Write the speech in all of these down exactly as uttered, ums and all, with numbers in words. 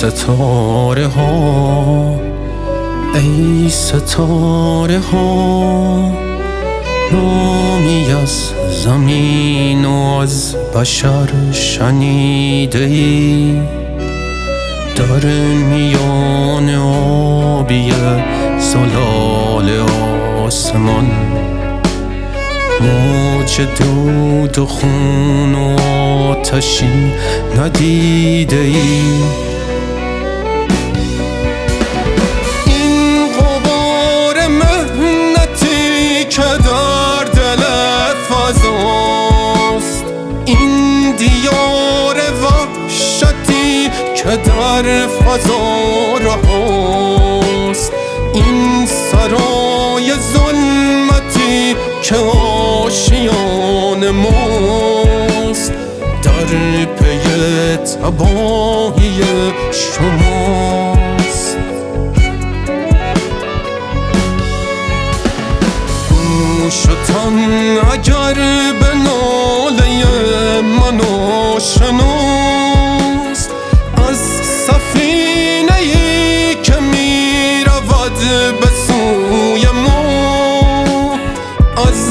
ستاره ها، ای ستاره ها، نامی از زمین و از بشر شنیده ای؟ در میان آبی زلال آسمان موج دود و خون و آتشی ندیده ای؟ این غبار مهنتی که در دل فضاست، این دیار وحشتی که در فضا رهاست، این سرای ظلمتی که آشیان ماست، در پی تباهی شماست. گوشتان اگر به ناله من آشناست، از سفینه ای که می رود به سوی ما، از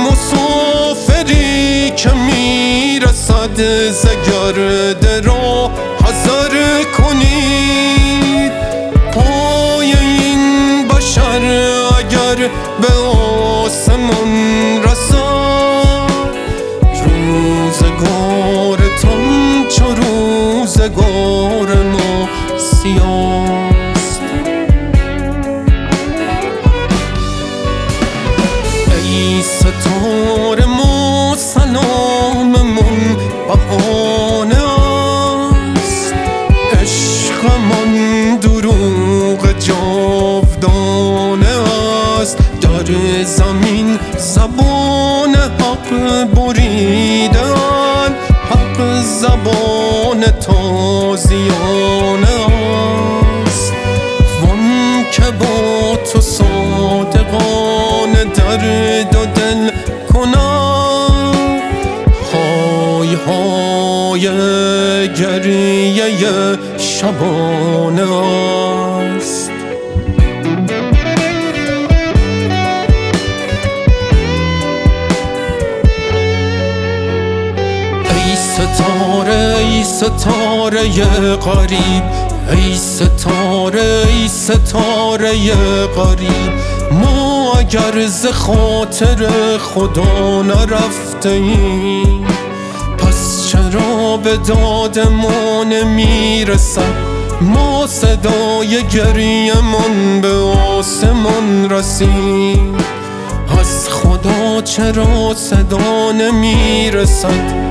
مسافری که می رسد ز گرد راه حذر کنید. پای این بشر اگر به آسمان رسد، روزگارتان چو روزگار ما سیاست. ای ستاره ما سلاممون بهانه است، عشقمان دروغ جاودانه است. در زمین زبان حق بریدن، حق زبان تازیانه است. وان که با تو صادقانه درد و دل کنم، های های گریه شبانه است. ای ستاره ای ستاره غریب، ای ستاره ای ستاره غریب، ما اگر ز خاطر خدا نرفته ایم، پس چرا به داد ما نمیرسد؟ ما صدای گریه من به آسمان رسید، از خدا چرا صدا نمیرسد؟